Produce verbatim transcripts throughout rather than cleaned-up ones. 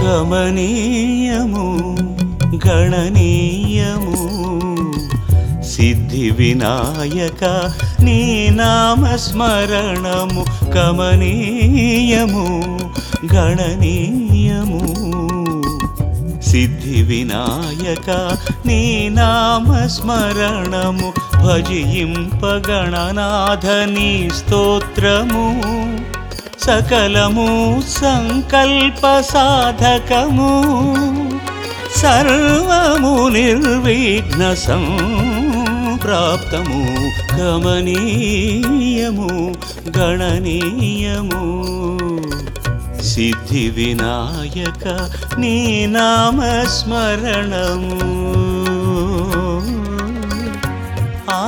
కమనీయము గణనీయము సిద్ధి వినాయక నీ నామస్మరణము కమనీయము గణనీయము సిద్ధి వినాయక నీ నామస్మరణము భజింపగణనాథ నీ స్తోత్రము సకలము సంకల్ప సాధకము సర్వము నిర్విఘ్న సంప్రాప్తము కమనీయము గణనీయము సిద్ధి వినాయక నీ నామస్మరణము ఆ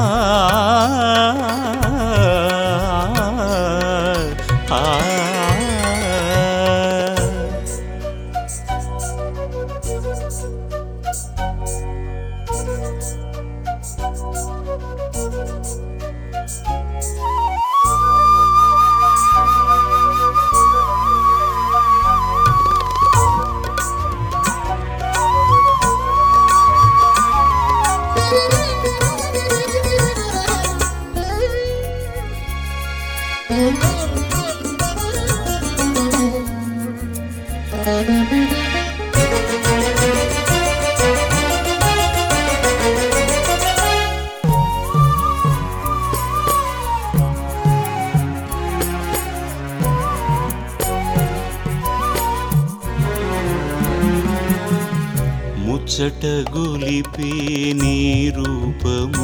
ముచ్చట గొలిపే నీ రూపము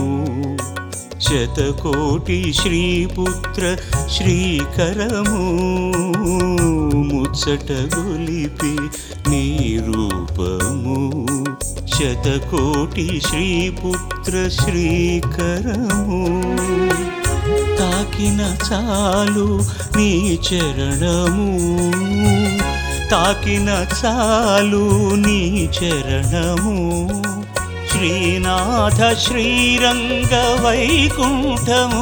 శతకోటి శ్రీపుత్ర శ్రీకరము ముచ్చట గొలిపే నీ రూపము శతకోటి శ్రీపుత్ర శ్రీకరము తాకిన చాలు నీ చరణము తాకిన చాలు నీ చరణము శ్రీనాథ శ్రీరంగ వైకుంఠము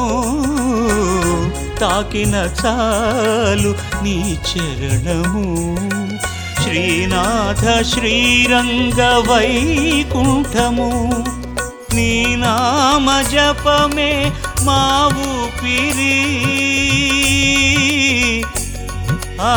తాకిన చాలు నీ చరణము శ్రీనాథ శ్రీరంగ వైకుంఠము నీ నామ జపమే మా ఊపిరి ఆ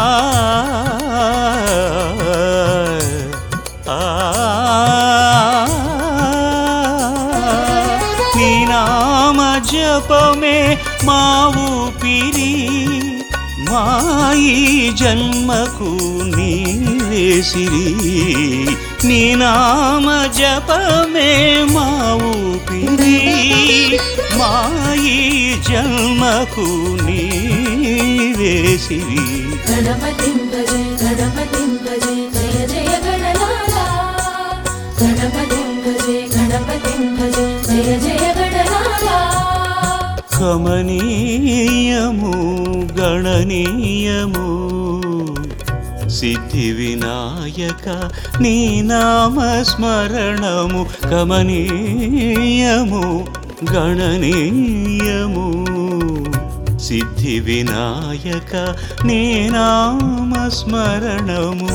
నీ నామ జపమే మా ఊపిరి మా ఈ జన్మకు నీవే సిరి నీ నామ జపమే మా ఊపిరి మా ఈ జన్మకు నీవే సిరి గణపతిం భజే గణపతిం భజే జయ జయ గణనాథ గణపతిం భజే గణపతిం భజే జయ జయ గణనాథ కమనీయము గణనీయము సిద్ధి వినాయక నీ నామస్మరణము కమనీయము గణనీయము సిద్ధి వినాయక నీ నామస్మరణము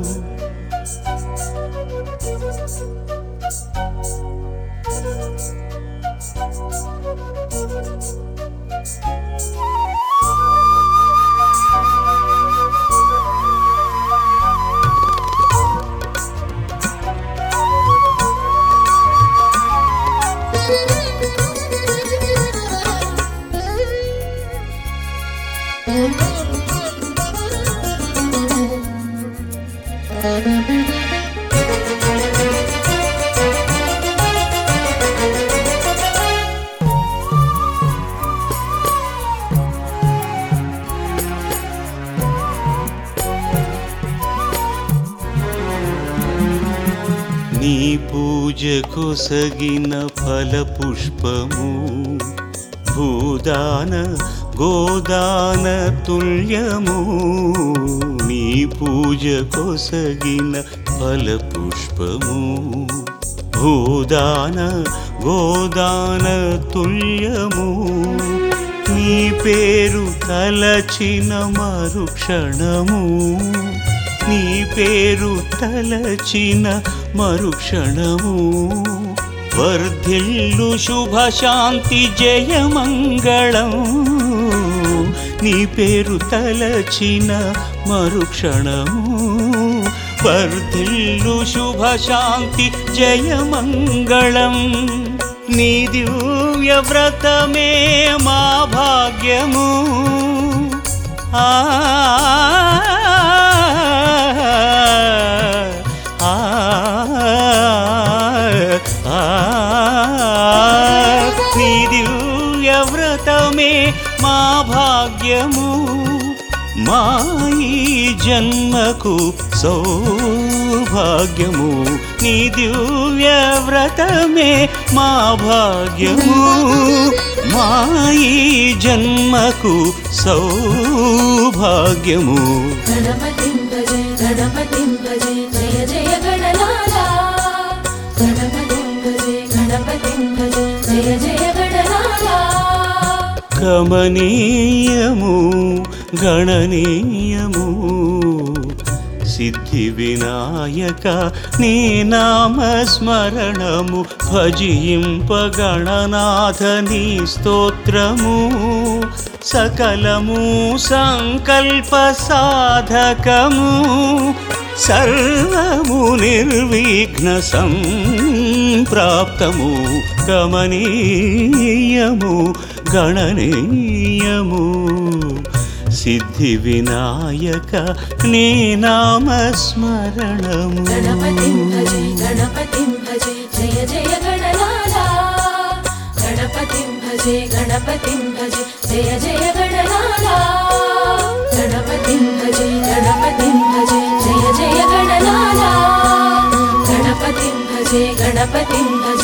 నీ పూజ కొసగిన ఫల పుష్పము భూదాన గోదాన తుల్యము నీ పూజ కొసగిన ఫల పుష్పము భూదాన గోదాన తుల్యము నీ పేరు తలచిన మరుక్షణము నీ పేరు తలచిన మరుక్షణము వర్ధిల్లు శుభశాంతి జయమంగళం నీ పేరు తలచిన మరుక్షణము వర్ధిల్లు శుభశాంతి జయమంగళం నీ దివ్య వ్రతమే మా భాగ్యము ఆ నీ దివ్య వ్రతమే మా భాగ్యము మా ఈ జన్మకు సౌభాగ్యము నీ దివ్య వ్రతమే మా భాగ్యము మా ఈ జన్మకు సౌభాగ్యము గణపతిం భజే గణపతిం భజే జయ జయ గణనాథా గణపతిం భజే గణపతిం భజే జయ జయ గణనాథా కమనీయము గణనీయము సిద్ధి వినాయక నీ నామస్మరణము భజింప గణనాథ నీ స్తోత్రము సకలము సంకల్ప సాధకము సర్వము నిర్విఘ్న సంప్రాప్తము కమనీయము గణనీయము సిద్ధి వినాయక నీ నామస్మరణము గణపతిం భజే గణపతిం భజే జయ జయ గణనాథా గణపతిం భజే గణపతిం భజే జయ జయ గణనాథా గణపతిం భజే గణపతిం భజే జయ జయ గణనాథా గణపతిం భజే గణపతిం భజే